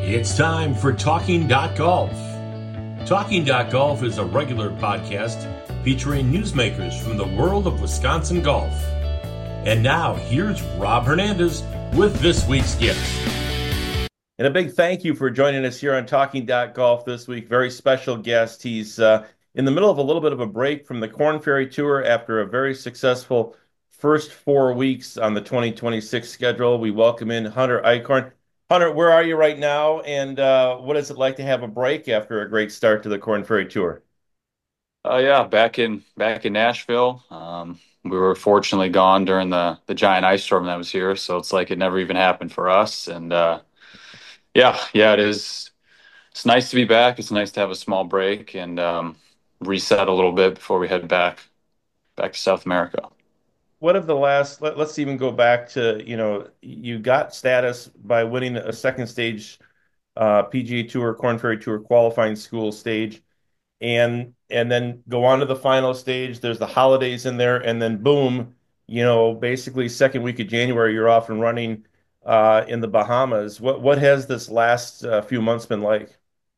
It's time for Talking Golf. Talking Golf is a regular podcast featuring newsmakers from the world of Wisconsin golf. And now, here's Rob Hernandez with this week's guest. And a big thank you for joining us here on Talking Golf this week. Very special guest. He's in the middle of a little bit of a break from the Korn Ferry Tour after a very successful first 4 weeks on the 2026 schedule. We welcome in Hunter Eichhorn. Hunter, where are you right now, and what is it like to have a break after a great start to the Korn Ferry Tour? Yeah, back in Nashville. We were fortunately gone during the giant ice storm that was here, so it's like it never even happened for us. And yeah, it is. It's nice to be back. It's nice to have a small break and reset a little bit before we head back to South America. What of the last, let's even go back to, you got status by winning a second stage PGA Tour, Korn Ferry Tour qualifying school stage, and then go on to the final stage. There's the holidays in there, and then boom, basically second week of January, you're off and running in the Bahamas. What has this last few months been like?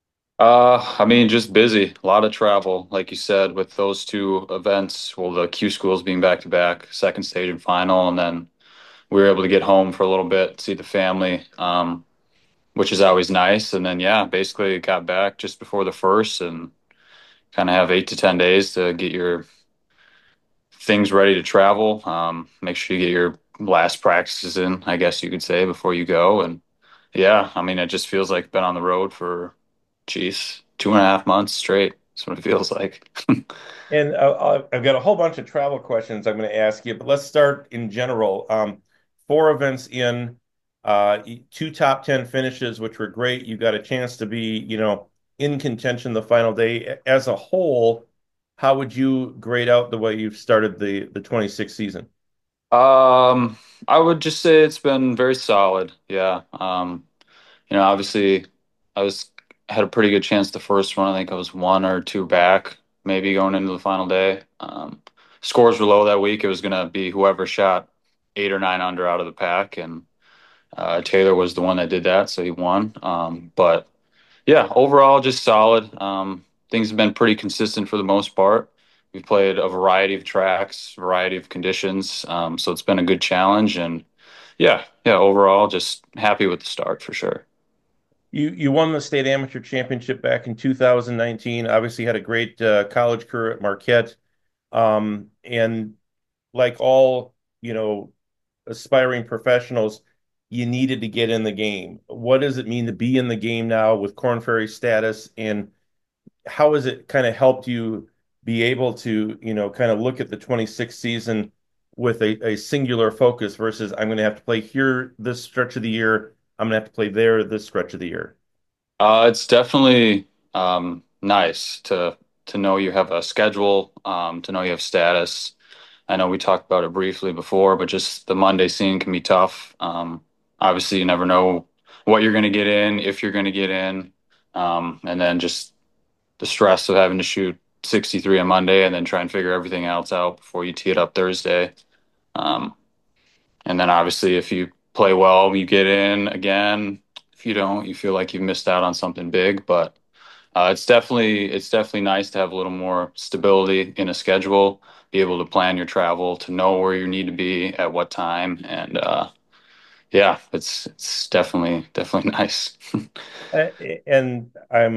I mean, just busy, a lot of travel, like you said, with those two events. Well, the Q schools being back to back, second stage and final, and then we were able to get home for a little bit, see the family, which is always nice. And then, yeah, basically got back just before the first and kind of have 8 to 10 days to get your things ready to travel. Make sure you get your last practices in, I guess you could say, before you go. And yeah, I mean, it just feels like been on the road for, geez, 2.5 months straight. That's what it feels like. And I've got a whole bunch of travel questions I'm going to ask you, but let's start in general. Four events in, two top 10 finishes, which were great. You got a chance to be, in contention the final day. As a whole, how would you grade out the way you've started the 26th season? I would just say it's been very solid. Yeah. Obviously I was had a pretty good chance the first one. I think I was one or two back, maybe going into the final day. Scores were low that week. It was going to be whoever shot 8 or 9 under out of the pack, and Taylor was the one that did that, so he won. But yeah, overall, just solid. Things have been pretty consistent for the most part. We've played a variety of tracks, variety of conditions, so it's been a good challenge. And yeah, overall, just happy with the start for sure. You won the state amateur championship back in 2019. Obviously, had a great college career at Marquette. And like all, aspiring professionals, you needed to get in the game. What does it mean to be in the game now with Korn Ferry status, and how has it kind of helped you be able to, kind of look at the 26th season with a singular focus versus I'm going to have to play here this stretch of the year, I'm going to have to play there this stretch of the year. It's definitely nice to know you have a schedule, to know you have status. I know we talked about it briefly before, but just the Monday scene can be tough. Obviously, you never know what you're going to get in, if you're going to get in, and then just the stress of having to shoot 63 on Monday and then try and figure everything else out before you tee it up Thursday. Um, and then obviously, if you play well, you get in again. If you don't, you feel like you've missed out on something big. But it's definitely nice to have a little more stability in a schedule, be able to plan your travel, to know where you need to be at what time, and yeah, it's definitely nice. And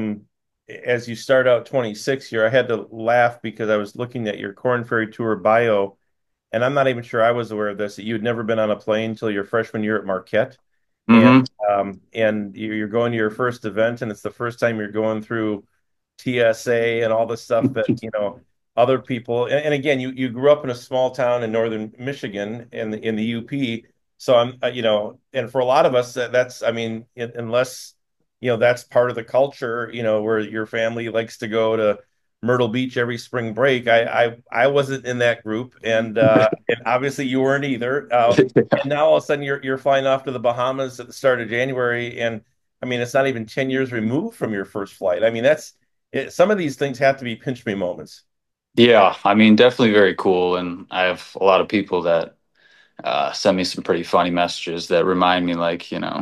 as you start out 26 here, I had to laugh because I was looking at your Korn Ferry Tour bio, and I'm not even sure I was aware of this, that you had never been on a plane until your freshman year at Marquette. And Hmm. you're going to your first event, and it's the first time you're going through TSA and all the stuff that, other people. And again, you grew up in a small town in northern Michigan in the UP. So and for a lot of us, that's, I mean, unless, that's part of the culture, where your family likes to go to Myrtle Beach every spring break. I wasn't in that group, and obviously you weren't either. And now all of a sudden you're flying off to the Bahamas at the start of January, and I mean it's not even 10 years removed from your first flight. I mean some of these things have to be pinch me moments. Yeah, I mean, definitely very cool, and I have a lot of people that send me some pretty funny messages that remind me, like,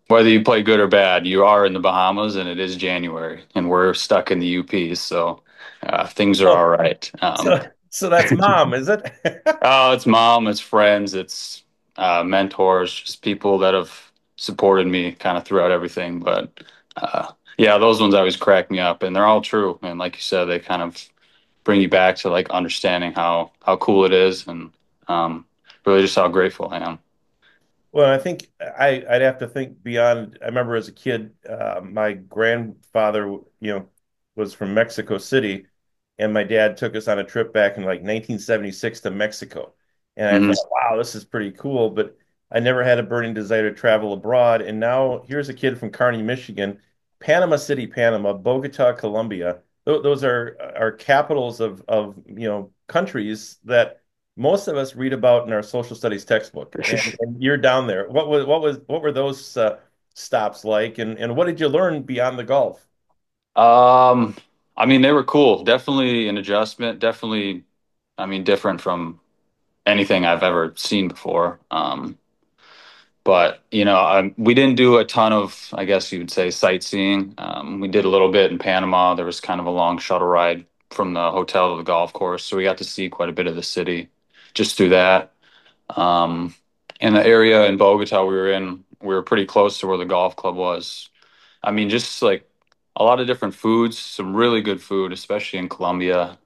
whether you play good or bad, you are in the Bahamas, and it is January, and we're stuck in the UP, so things are Oh, all right. so that's mom, is it? Oh, it's mom, it's friends, it's mentors, just people that have supported me kind of throughout everything. But yeah, those ones always crack me up, and they're all true. And like you said, they kind of bring you back to like understanding how cool it is, and um, really just how grateful I am. Well, I think I'd have to think beyond. I remember as a kid, my grandfather, was from Mexico City, and my dad took us on a trip back in like 1976 to Mexico. And I Hmm. thought, wow, this is pretty cool, but I never had a burning desire to travel abroad. And now here's a kid from Kearney, Michigan, Panama City, Panama, Bogota, Colombia. Those are capitals of countries that most of us read about in our social studies textbook, and you're down there. What were those stops like, and what did you learn beyond the golf? Um, I mean, they were cool. Definitely an adjustment. Definitely, I mean, different from anything I've ever seen before. But we didn't do a ton of, I guess you would say, sightseeing. We did a little bit in Panama. There was kind of a long shuttle ride from the hotel to the golf course, so we got to see quite a bit of the city just through that. Um, in the area in Bogota we were in, we were pretty close to where the golf club was. I mean, just like a lot of different foods, some really good food, especially in Colombia.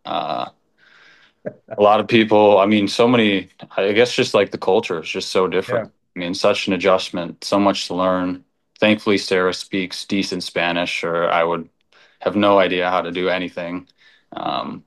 A lot of people, I mean, so many, I guess just like the culture is just so Yeah. different. I mean, such an adjustment, so much to learn. Thankfully, Sarah speaks decent Spanish, or I would have no idea how to do anything. Um,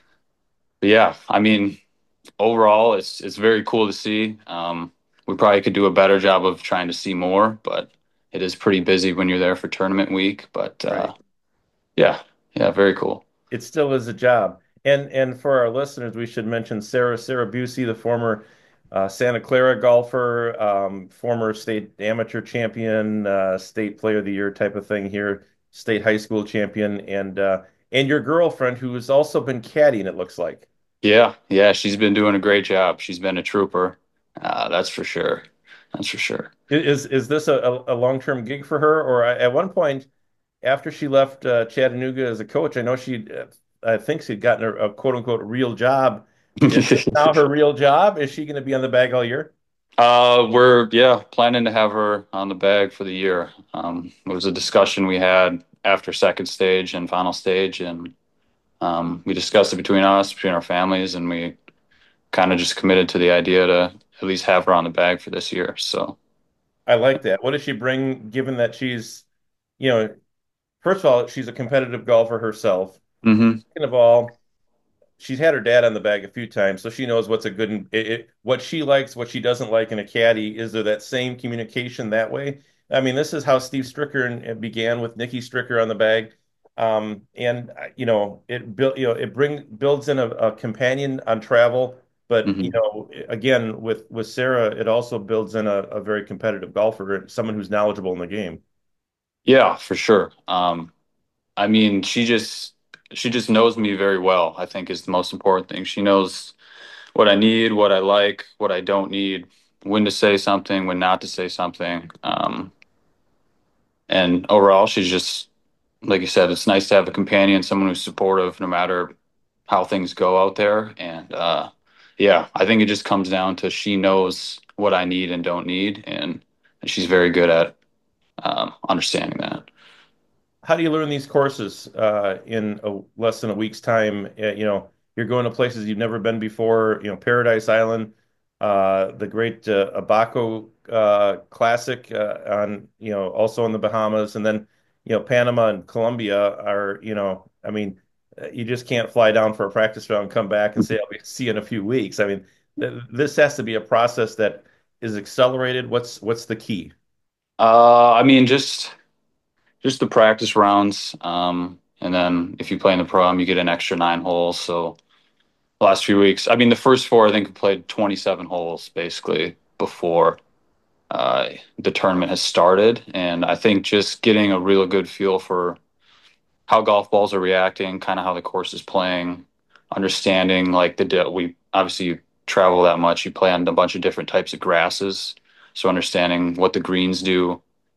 but yeah, I mean, overall, it's very cool to see. We probably could do a better job of trying to see more, but it is pretty busy when you're there for tournament week. But Right. yeah, yeah, very cool. It still is a job. And for our listeners, we should mention Sarah Busey, the former Santa Clara golfer, former state amateur champion, state player of the year type of thing here, state high school champion, and your girlfriend who has also been caddying, it looks like. Yeah, yeah, she's been doing a great job. She's been a trooper. That's for sure. That's for sure. Is this a long-term gig for her, or at one point after she left Chattanooga as a coach, I know I think she'd gotten a quote unquote real job. Is this now her real job? Is she going to be on the bag all year? We're yeah planning to have her on the bag for the year. It was a discussion we had after second stage and final stage, and we discussed it between us, between our families, and we kind of just committed to the idea to at least have her on the bag for this year. So, I like that. What does she bring, given that you know, first of all, she's a competitive golfer herself. hmm. Second of all, she's had her dad on the bag a few times, so she knows what's a good what she likes, what she doesn't like in a caddy. Is there that same communication that way? I mean, this is how Steve Stricker began with Nikki Stricker on the bag, and it built it builds in a companion on travel, but Hmm. again with Sarah, it also builds in a very competitive golfer, someone who's knowledgeable in the game. Yeah, for sure. I mean, she just knows me very well, I think is the most important thing. She knows what I need, what I like, what I don't need, when to say something, when not to say something. And overall, she's just, like you said, it's nice to have a companion, someone who's supportive no matter how things go out there. And yeah, I think it just comes down to she knows what I need and don't need, and she's very good at understanding that. How do you learn these courses in less than a week's time? You're going to places you've never been before. Paradise Island, the great Abaco Classic on also in the Bahamas, and then Panama and Colombia are I mean, you just can't fly down for a practice round, come back, and say see you in a few weeks. I mean, this has to be a process that is accelerated. What's the key? I mean, just the practice rounds, and then if you play in the pro am, you get an extra 9 holes. So the last few weeks, I mean, the first four, I think we played 27 holes basically before the tournament has started, and I think just getting a real good feel for how golf balls are reacting, kind of how the course is playing, understanding like we obviously you travel that much, you play on a bunch of different types of grasses, so understanding what the greens do,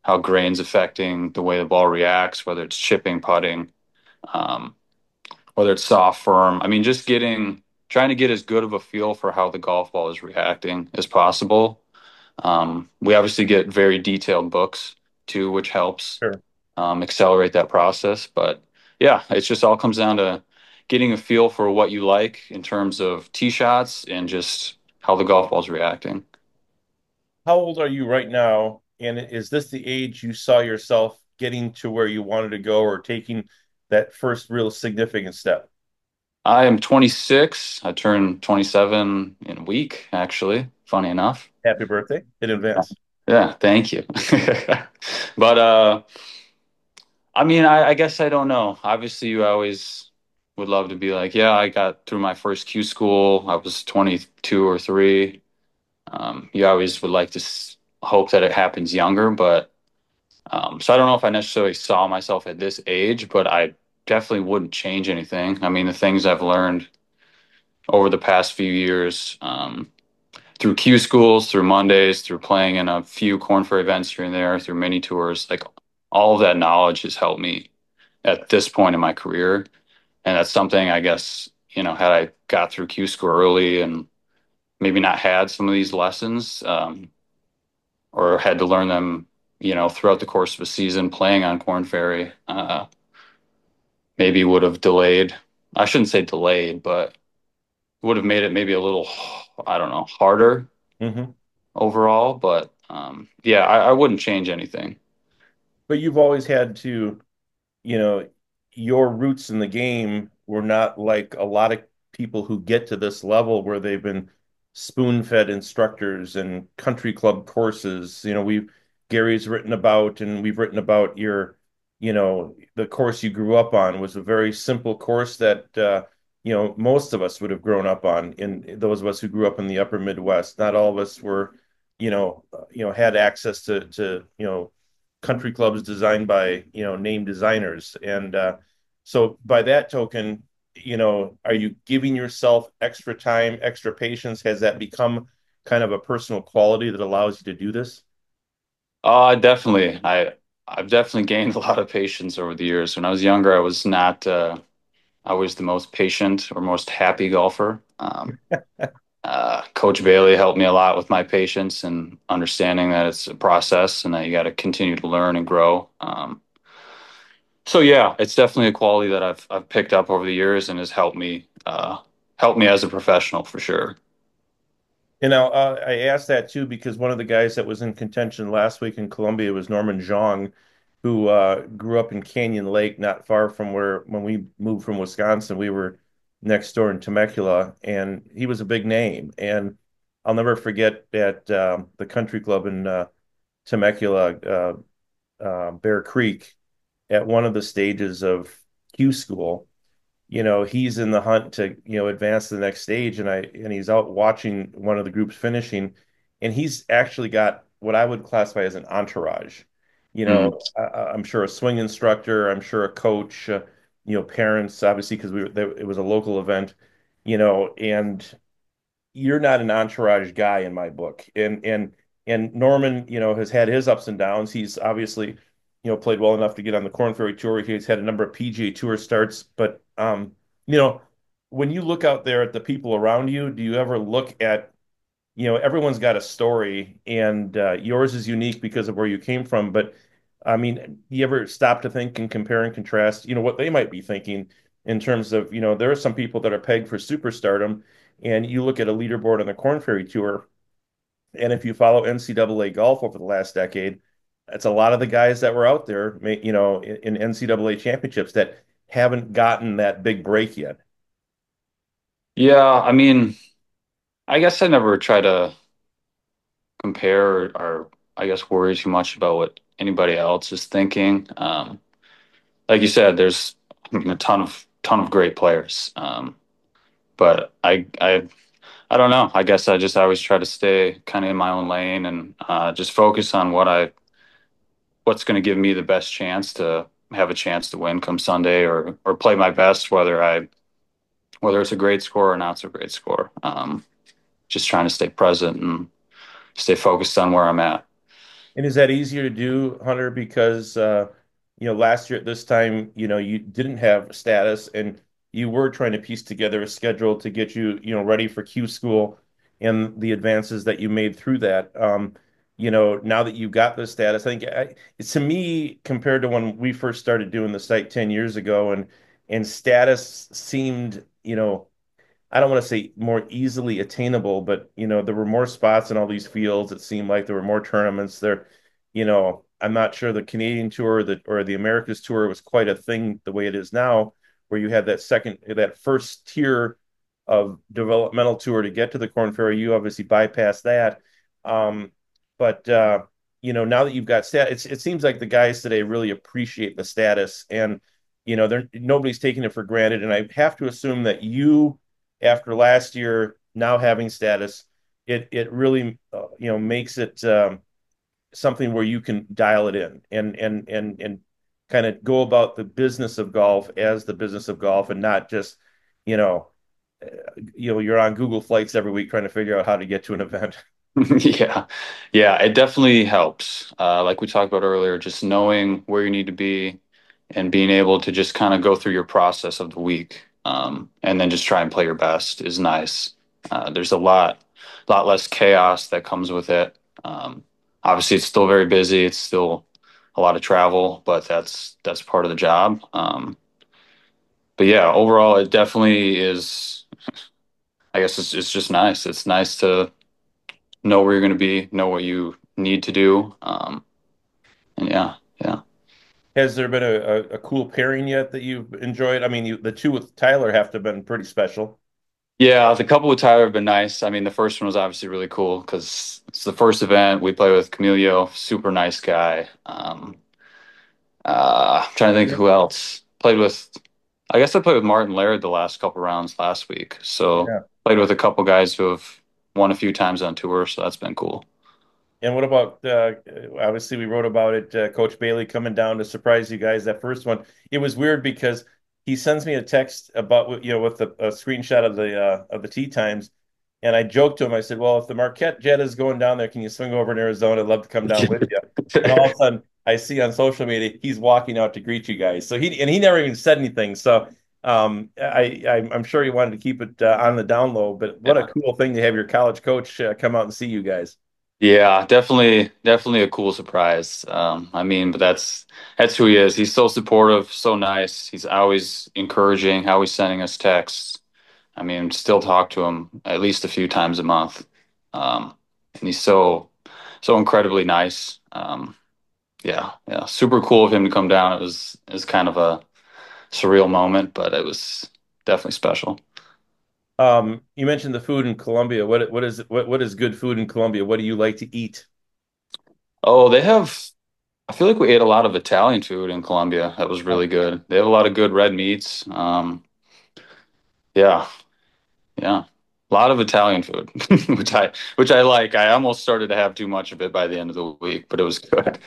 how grain's affecting the way the ball reacts, whether it's chipping, putting, um, whether it's soft, firm. I mean, just trying to get as good of a feel for how the golf ball is reacting as possible. We obviously get very detailed books too, which helps Sure. accelerate that process. But yeah, it's just all comes down to getting a feel for what you like in terms of tee shots and just how the golf ball's reacting. How old are you right now? And is this the age you saw yourself getting to where you wanted to go or taking that first real significant step? I am 26. I turn 27 in a week, actually, funny enough. Happy birthday in advance. Yeah, thank you. But I mean, I guess I don't know. Obviously, you always would love to be like, yeah, I got through my first Q school. I was 22 or 3. You always would like to hope that it happens younger, but so I don't know if I necessarily saw myself at this age, but I definitely wouldn't change anything. I mean, the things I've learned over the past few years, through Q schools, through Mondays, through playing in a few Corn Ferry events here and there, through mini tours, like all of that knowledge has helped me at this point in my career. And that's something I guess, had I got through Q school early and maybe not had some of these lessons, or had to learn them, throughout the course of a season playing on Corn Ferry, maybe would have delayed. I shouldn't say delayed, but would have made it maybe a little, I don't know, harder Hmm. overall. But yeah, I wouldn't change anything. But you've always had to, you know, your roots in the game were not like a lot of people who get to this level where they've been spoon-fed instructors and country club courses. Gary's written about, and we've written about the course you grew up on was a very simple course that, most of us would have grown up on. In those of us who grew up in the upper Midwest, not all of us were, had access to country clubs designed by name designers. And so by that token, are you giving yourself extra time, extra patience? Has that become kind of a personal quality that allows you to do this? Definitely. I've definitely gained a lot of patience over the years. When I was younger, I was not always the most patient or most happy golfer. Coach Bailey helped me a lot with my patience and understanding that it's a process and that you got to continue to learn and grow. So yeah, it's definitely a quality that I've picked up over the years and has helped me as a professional for sure. I asked that too because one of the guys that was in contention last week in Columbia was Norman Zhang, who grew up in Canyon Lake, not far from where when we moved from Wisconsin, we were next door in Temecula, and he was a big name. And I'll never forget at the country club in Temecula, Bear Creek, at one of the stages of Q school. He's in the hunt to, advance to the next stage, and he's out watching one of the groups finishing, and he's actually got what I would classify as an entourage. Mhm. I'm sure a swing instructor, I'm sure a coach, parents, obviously, because it was a local event, and you're not an entourage guy in my book. And Norman, has had his ups and downs. He's obviously, played well enough to get on the Corn Ferry Tour. He's had a number of PGA Tour starts, but you know, when you look out there at the people around you, do you ever look at, everyone's got a story, and yours is unique because of where you came from. But I mean, do you ever stop to think and compare and contrast, what they might be thinking in terms of, there are some people that are pegged for superstardom, and you look at a leaderboard on the Corn Ferry Tour, and if you follow NCAA golf over the last decade, it's a lot of the guys that were out there, in NCAA championships that haven't gotten that big break yet. Yeah, I mean, I guess I never try to compare or I guess worry too much about what anybody else is thinking. Like you said, there's a ton of great players. But I don't know. I guess I just always try to stay kind of in my own lane and just focus on what's going to give me the best chance to have a chance to win come Sunday or play my best, whether it's a great score or not so great score. Just trying to stay present and stay focused on where I'm at. And is that easier to do, Hunter, because last year at this time, you didn't have status and you were trying to piece together a schedule to get you, ready for Q school and the advances that you made through that. Now that you got the status, I think to me, compared to when we first started doing the site 10 years ago, and status seemed, I don't want to say more easily attainable, but there were more spots in all these fields. It seemed like there were more tournaments there. I'm not sure the Canadian tour that or the Americas tour was quite a thing the way it is now, where you had that first tier of developmental tour to get to the Corn Ferry. You obviously bypassed that. Um, but now that you've got it seems like the guys today really appreciate the status, and nobody's taking it for granted. And I have to assume that you, after last year now having status, it really makes it something where you can dial it in and kind of go about the business of golf as the business of golf, and not just you know you're on Google Flights every week trying to figure out how to get to an event. Yeah, yeah, it definitely helps. Like we talked about earlier, just knowing where you need to be and being able to just kind of go through your process of the week, and then just try and play your best is nice. There's a lot less chaos that comes with it. Obviously, it's still very busy. It's still a lot of travel, but that's part of the job. But yeah, overall, it definitely is. I guess it's just nice. It's nice to know where you're going to be, know what you need to do. And yeah, yeah. Has there been a cool pairing yet that you've enjoyed? I mean, the two with Tyler have to have been pretty special. Yeah, the couple with Tyler have been nice. I mean, the first one was obviously really cool because it's the first event. We play with Camilio, super nice guy. I'm trying to think who else. I guess I played with Martin Laird the last couple rounds last week. So Yeah. played with a couple guys who have won a few times on tour. So that's been cool. And what about obviously we wrote about it, Coach Bailey coming down to surprise you guys that first one. It was weird because he sends me a text about with a screenshot of the tee times, and I joked to him. I said, "Well, if the Marquette Jet is going down there, can you swing over in Arizona? I'd love to come down with you." And all of a sudden, I see on social media he's walking out to greet you guys. So he never even said anything. So I'm sure he wanted to keep it on the down low. But what a Yeah. cool thing to have your college coach come out and see you guys. Yeah, definitely a cool surprise. I mean, but that's who he is. He's so supportive, so nice. He's always encouraging, always sending us texts. I mean, still talk to him at least a few times a month. And he's so incredibly nice. Yeah, yeah, super cool of him to come down. It was kind of a surreal moment, but it was definitely special. You mentioned the food in Colombia. What is good food in Colombia? What do you like to eat? Oh, I feel like we ate a lot of Italian food in Colombia. That was really good. They have a lot of good red meats. Yeah, yeah, a lot of Italian food, which I like. I almost started to have too much of it by the end of the week, but it was good.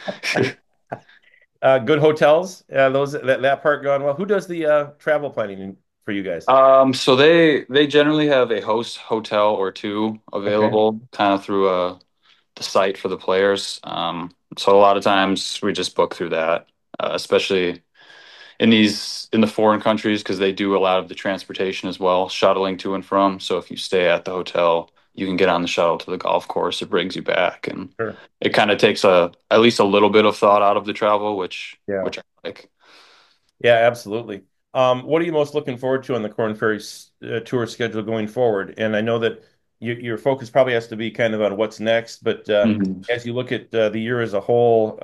Good hotels. Those that part gone well. Who does the travel planning for you guys? So they generally have a host hotel or two Okay, available, kind of through the site for the players. So a lot of times we just book through that, especially in the foreign countries because they do a lot of the transportation as well, shuttling to and from. So if you stay at the hotel, you can get on the shuttle to the golf course. It brings you back, and sure. it kind of takes at least a little bit of thought out of the travel, which Yeah, which I like. yeah, absolutely. What are you most looking forward to on the Corn Ferry tour schedule going forward? And I know that your focus probably has to be kind of on what's next, but Mhm. as you look at the year as a whole,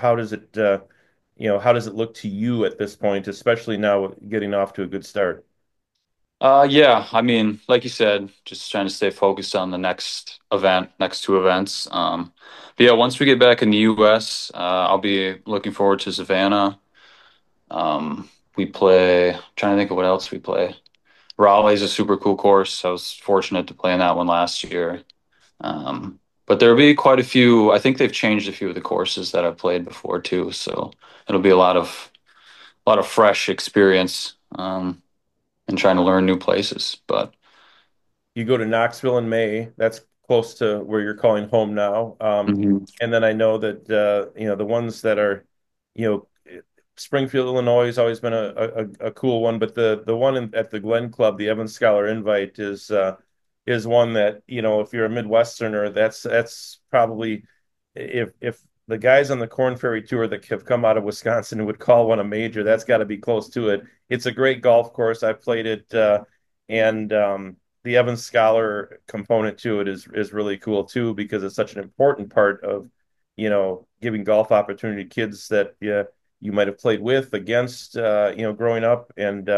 how does it look to you at this point, especially now with getting off to a good start? Yeah, I mean, like you said, just trying to stay focused on the next two events. But yeah, once we get back in the US, I'll be looking forward to Savannah. We play, trying to think of what else we play. Raleigh's a super cool course. I was fortunate to play in that one last year. But there'll be quite a few. I think they've changed a few of the courses that I've played before too. So it'll be a lot of fresh experience, and trying to learn new places. But You go to Knoxville in May. That's close to where you're calling home now. Mhm. And then I know that the ones that are, you know, Springfield, Illinois has always been a cool one, but the one at the Glen Club, the Evans Scholar Invite is one that, if you're a Midwesterner, that's probably, if the guys on the Corn Ferry Tour that have come out of Wisconsin would call one a major, that's got to be close to it. It's a great golf course. I've played it, and the Evans Scholar component to it is really cool too, because it's such an important part of, giving golf opportunity to kids that you might have played with, against, growing up.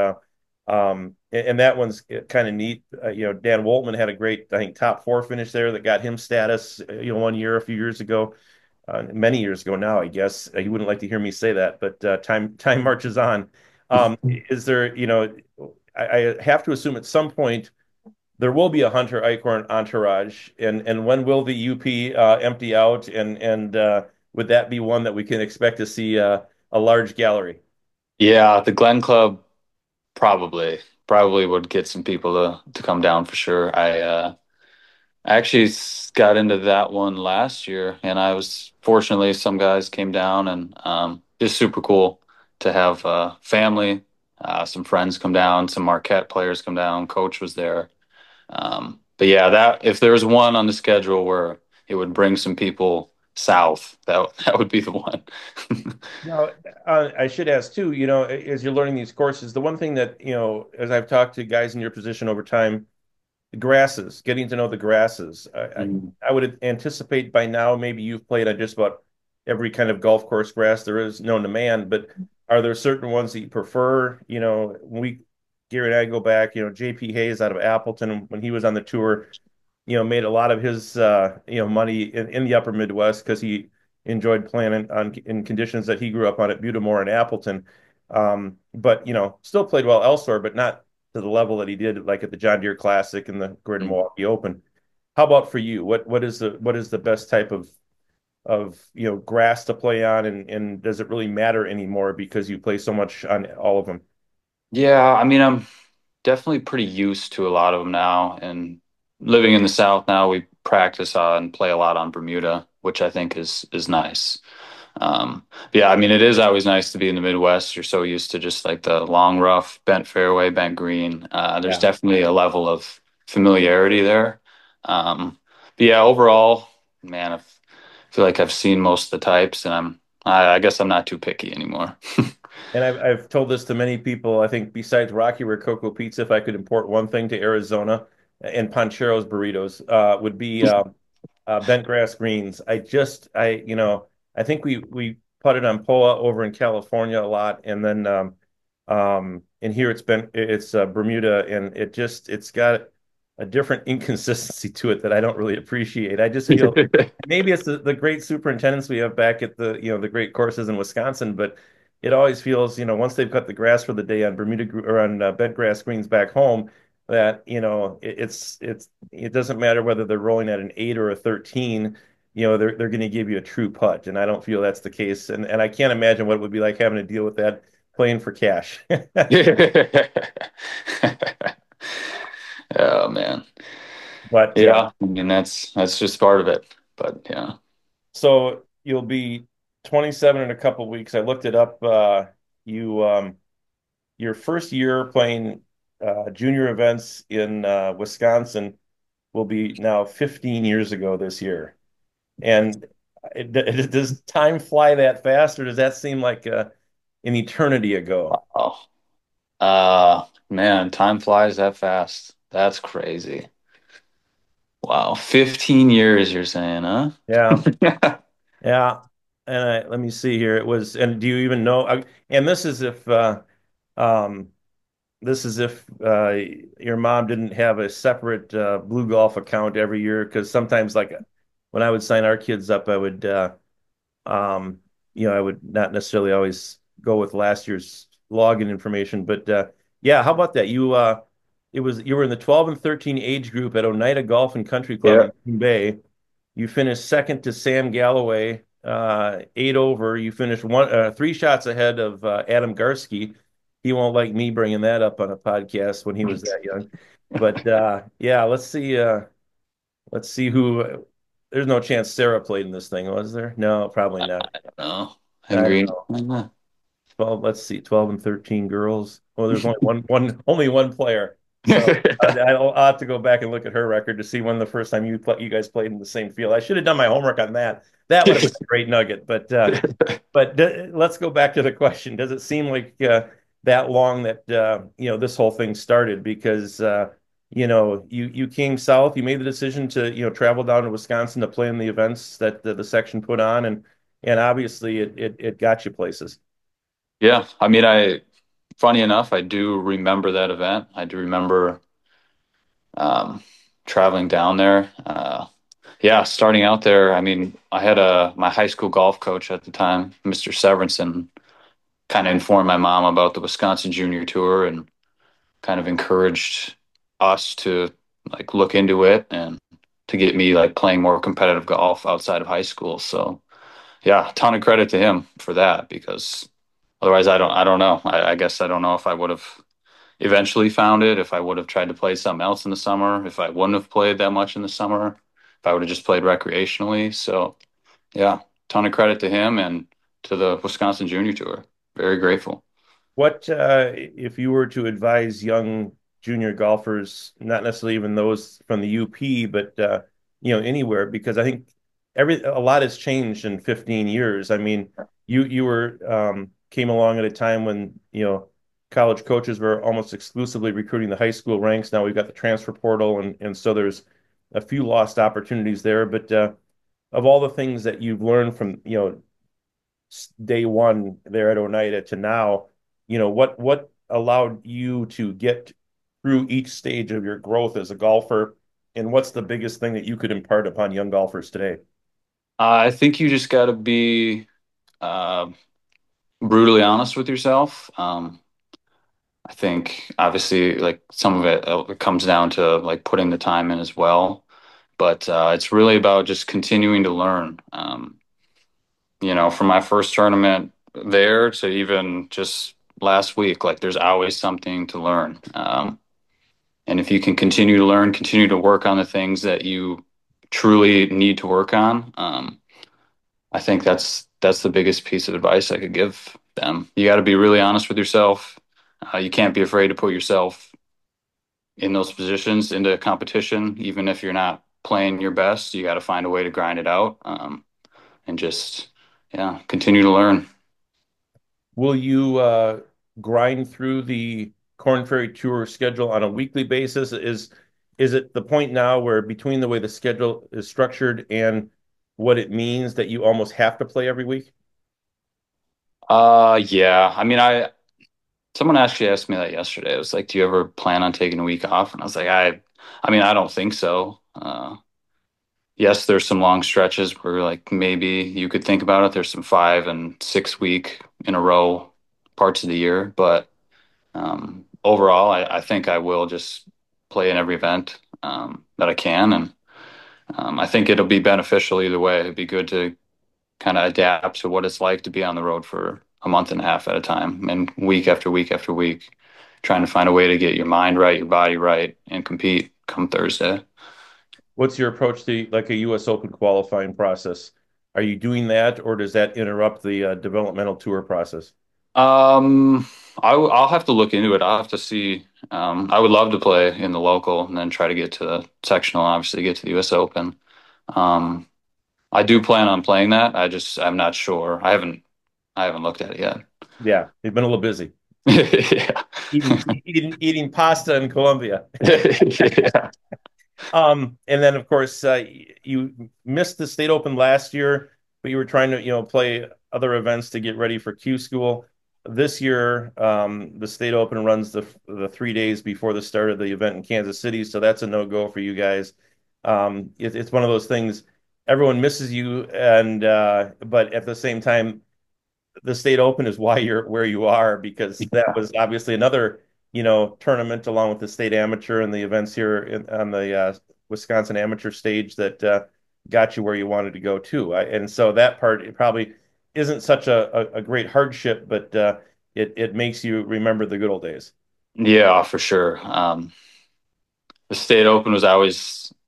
And that one's kind of neat. Dan Woltman had a great, I think, top four finish there that got him status, one year, a few years ago, many years ago now, I guess. He wouldn't like to hear me say that, but time marches on. Is there, I have to assume at some point there will be a Hunter Eichhorn entourage, and when will the UP empty out, and would that be one that we can expect to see a large gallery? Yeah, the Glen Club probably would get some people to come down for sure. I actually got into that one last year, and I was fortunately some guys came down, and just super cool to have family, some friends come down, some Marquette players come down. Coach was there, but yeah, that if there's one on the schedule where it would bring some people south, that would be the one. Now, I should ask too, as you're learning these courses, the one thing that, as I've talked to guys in your position over time, the grasses, getting to know the grasses. Mhm. I would anticipate by now maybe you've played on just about every kind of golf course grass there is known to man, but are there certain ones that you prefer? Gary and I go back, JP Hayes out of Appleton when he was on the tour, made a lot of his money in the upper Midwest because he enjoyed playing in conditions that he grew up on at Butamore and Appleton. But still played well elsewhere, but not to the level that he did like at the John Deere Classic and the Greater Milwaukee Open. How about for you? What is the best type of grass to play on, and does it really matter anymore because you play so much on all of them? Yeah, I mean, I'm definitely pretty used to a lot of them now. And living in the South now, we practice and play a lot on Bermuda, which I think is nice. But yeah, I mean, it is always nice to be in the Midwest. You're so used to just like the long, rough, bent fairway, bent green. There's Yeah. definitely a level of familiarity there. But yeah, overall, man, feel like I've seen most of the types, and I guess I'm not too picky anymore. And I've told this to many people. I think besides Rocky Rococo Pizza, if I could import one thing to Arizona and Pancheros burritos, would be bent grass greens. I think we putted on Poa over in California a lot, and then and here it's Bermuda, and it's got a different inconsistency to it that I don't really appreciate. I just feel maybe it's the great superintendents we have back at the great courses in Wisconsin, but it always feels, once they've cut the grass for the day on or on bent grass greens back home, that it doesn't matter whether they're rolling at an 8 or a 13. They're going to give you a true putt, and I don't feel that's the case. And I can't imagine what it would be like having to deal with that playing for cash. Oh man. But Yeah, I mean that's just part of it. But yeah. so you'll be 27 in a couple weeks. I looked it up. You Your first year playing junior events in Wisconsin will be now 15 years ago this year. And does time fly that fast, or does that seem like an eternity ago? Oh. Man, time flies that fast. That's crazy. Wow. 15 years you're saying, huh? Yeah, yeah. And let me see here. And do you even know? And um, this is if your mom didn't have a separate Blue Golf account every year, because sometimes, like when I would sign our kids up, um, I would not necessarily always go with last year's login information, but yeah, how about that? You were in the 12 and 13 age group at Oneida Golf and Country Club Yeah. in Green Bay. You finished second to Sam Galloway, eight over. You finished three shots ahead of Adam Garsky. He won't like me bringing that up on a podcast when he was that young. But yeah, let's see who. There's no chance Sarah played in this thing, was there? No, probably not. No, I don't Henry. know. 12, let's see, 12 and 13 girls. Well, there's only one player. So I'll have to go back and look at her record to see when the first time you guys played in the same field. I should have done my homework on that. That would have been a great nugget. But let's go back to the question. Does it seem like that long that this whole thing started? Because you came south, you made the decision to travel down to Wisconsin to play in the events that the section put on, and obviously it got you places. Yeah, I mean, funny enough, I do remember that event. I do remember um, traveling down there. Yeah, starting out there, I mean, I had my high school golf coach at the time, Mr. Severinson, kind of informed my mom about the Wisconsin Junior Tour and kind of encouraged us to like look into it and to get me like playing more competitive golf outside of high school. So yeah, ton of credit to him for that because otherwise I don't know. I guess I don't know if I would have eventually found it, if I would have tried to play something else in the summer, if I wouldn't have played that much in the summer, if I would have just played recreationally. So yeah, ton of credit to him and to the Wisconsin Junior Tour. Very grateful. What if you were to advise young junior golfers, not necessarily even those from the UP, but anywhere, because I think a lot has changed in 15 years. I mean, you were came along at a time when college coaches were almost exclusively recruiting the high school ranks. Now we've got the transfer portal, and so there's a few lost opportunities there. But of all the things that you've learned from day one there at Oneida to now, what allowed you to get through each stage of your growth as a golfer, and what's the biggest thing that you could impart upon young golfers today? I think you just got to be uh, brutally honest with yourself. I think obviously like some of it comes down to like putting the time in as well, but it's really about just continuing to learn. From my first tournament there to even just last week, like there's always something to learn. And if you can continue to learn, continue to work on the things that you truly need to work on, I think that's the biggest piece of advice I could give them. You got to be really honest with yourself. You can't be afraid to put yourself in those positions into a competition, even if you're not playing your best. You got to find a way to grind it out, and just yeah, continue to learn. Will you grind through the Corn Ferry Tour schedule on a weekly basis? Is it the point now where between the way the schedule is structured and what it means that you almost have to play every week? Yeah. I mean, someone actually asked me that yesterday. It was like, do you ever plan on taking a week off? And I was like, I mean, I don't think so. Yes, there's some long stretches where like maybe you could think about it. There's some 5 and 6 week in a row parts of the year, but overall, I think I will just play in every event that I can, and I think it'll be beneficial either way. It'd be good to kind of adapt to what it's like to be on the road for a month and a half at a time and week after week after week, trying to find a way to get your mind right, your body right, and compete come Thursday. What's your approach to like a U.S. Open qualifying process? Are you doing that, or does that interrupt the developmental tour process? Um, I'll have to look into it. I'll have to see. I would love to play in the local and then try to get to the sectional, obviously get to the U.S. Open. Um, I do plan on playing that. I'm not sure. I haven't looked at it yet. Yeah, you've been a little busy Yeah. eating pasta in Colombia. Yeah. And then of course you missed the state open last year, but you were trying to play other events to get ready for Q school. This year, the state open runs the 3 days before the start of the event in Kansas City, so that's a no go for you guys. It's one of those things everyone misses you, and but at the same time, the state open is why you're where you are because that was obviously another tournament along with the state amateur and the events here on the Wisconsin amateur stage that got you where you wanted to go too. And so that part it probably isn't such a great hardship, but it makes you remember the good old days. Yeah, for sure. The state open was always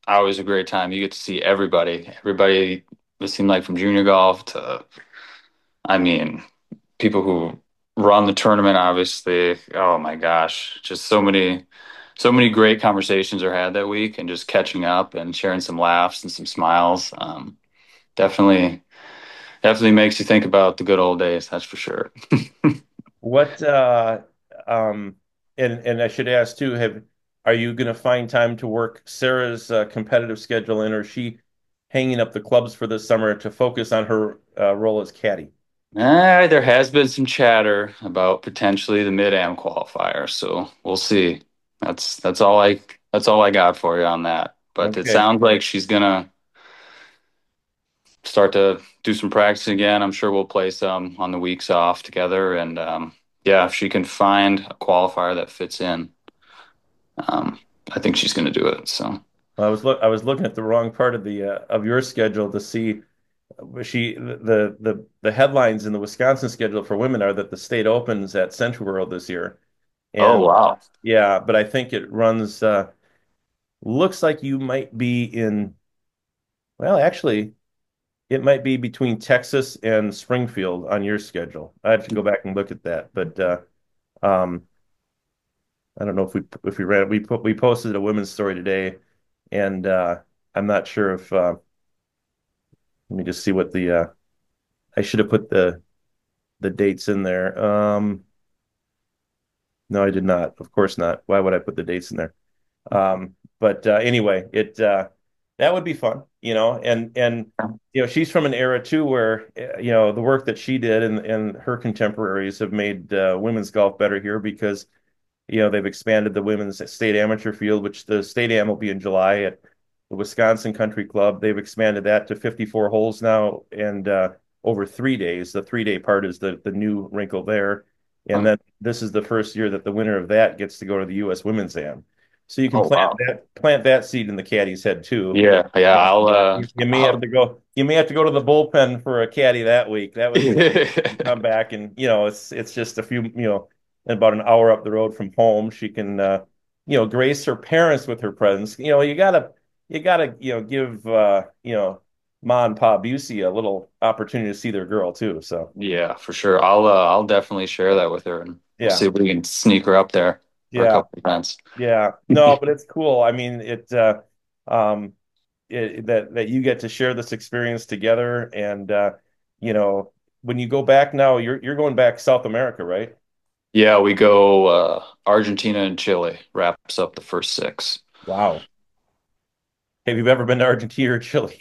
always a great time. You get to see everybody. Everybody, it seemed like from junior golf to, I mean, people who run the tournament, obviously. Oh my gosh, just so many great conversations are had that week, and just catching up and sharing some laughs and some smiles. Definitely, definitely makes you think about the good old days. That's for sure. What um and I should ask too, have are you going to find time to work Sarah's competitive schedule in, or is she hanging up the clubs for this summer to focus on her role as caddy? There has been some chatter about potentially the Mid-Am qualifier, so we'll see. That's all I got for you on that. But it Okay. sounds like she's gonna start to do some practice again. I'm sure we'll play some on the weeks off together, and yeah, if she can find a qualifier that fits in, um, I think she's gonna do it. So, I was looking at the wrong part of your schedule to see the headlines in the Wisconsin schedule for women are that the state opens at Central World this year. oh And wow, yeah, but I think it runs looks like you might be in, well, actually it might be between Texas and Springfield on your schedule. I have to go back and look at that, but um, I don't know if we read it. We posted a women's story today, and I'm not sure if let me just see what the I should have put the dates in there. No, I did not. Of course not. Why would I put the dates in there? But anyway, it that would be fun, and she's from an era too where the work that she did and her contemporaries have made women's golf better here because they've expanded the women's state amateur field, which the state am will be in July at the Wisconsin Country Club. They've expanded that to 54 holes now and over 3 days. The 3 day part is the new wrinkle there. And oh then this is the first year that the winner of that gets to go to the U.S. Women's Am. So you can oh, wow, plant that seed in the caddy's head too. yeah, yeah. And I'll you may have to go. You may have to go to the bullpen for a caddy that week. That would be come back and it's just a few about an hour up the road from home. She can grace her parents with her presence. You gotta give Ma and Pa Busey a little opportunity to see their girl too. So Yeah, for sure. I'll definitely share that with her, and we'll yeah, see if we can sneak her up there for a yeah, couple events. yeah. No, but it's cool. I mean, um that you get to share this experience together, and you know when you go back now, you're going back South America, right? Yeah, we go Argentina and Chile wraps up the first six. Wow. Have you ever been to Argentina or Chile?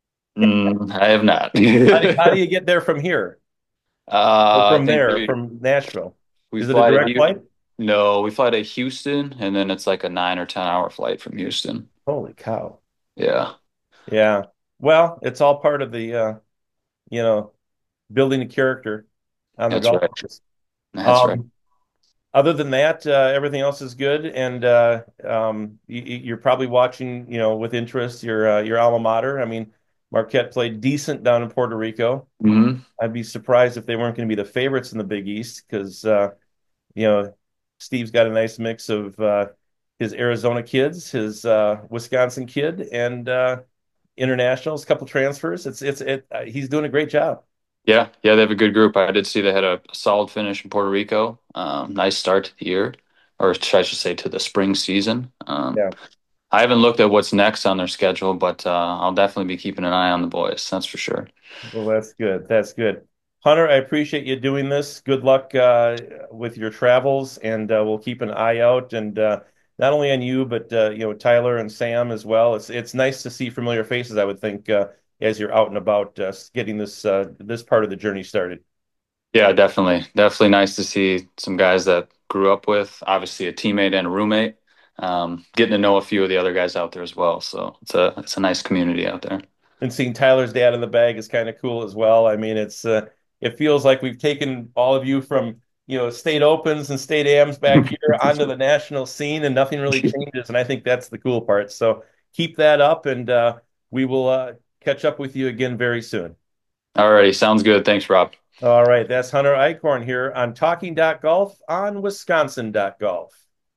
I have not. How do you get there from here? Or I from think there, from Nashville? we Is it a fly to direct flight? no, we fly to Houston, and then it's like a 9 or 10 hour flight from Houston. Holy cow. Yeah, Yeah. Well, it's all part of the you know, building a character on the that's golf right. course. That's right. Um, Other than that, everything else is good, and you're probably watching, with interest your alma mater. I mean, Marquette played decent down in Puerto Rico. Hmm. I'd be surprised if they weren't going to be the favorites in the Big East because you know Steve's got a nice mix of his Arizona kids, his Wisconsin kid, and internationals, a couple transfers. He's doing a great job. Yeah, yeah, they have a good group. I did see they had a solid finish in Puerto Rico. Nice start to the year, or I should say to the spring season. Yeah. I haven't looked at what's next on their schedule, but I'll definitely be keeping an eye on the boys. That's for sure. Well, that's good. That's good. Hunter, I appreciate you doing this. Good luck with your travels, and we'll keep an eye out, and not only on you, but Tyler and Sam as well. It's nice to see familiar faces, I would think, as you're out and about getting this part of the journey started. Yeah, definitely. Definitely nice to see some guys that grew up with, obviously a teammate and a roommate. Getting to know a few of the other guys out there as well. So it's a nice community out there. And seeing Tyler's dad in the bag is kind of cool as well. I mean, it feels like we've taken all of you from state opens and state AMs back here onto the national scene, and nothing really changes. And I think that's the cool part. So keep that up, and we will catch up with you again very soon. Alrighty, sounds good. Thanks, Rob. All right, that's Hunter Eichhorn here on Talking Golf on Wisconsin Golf.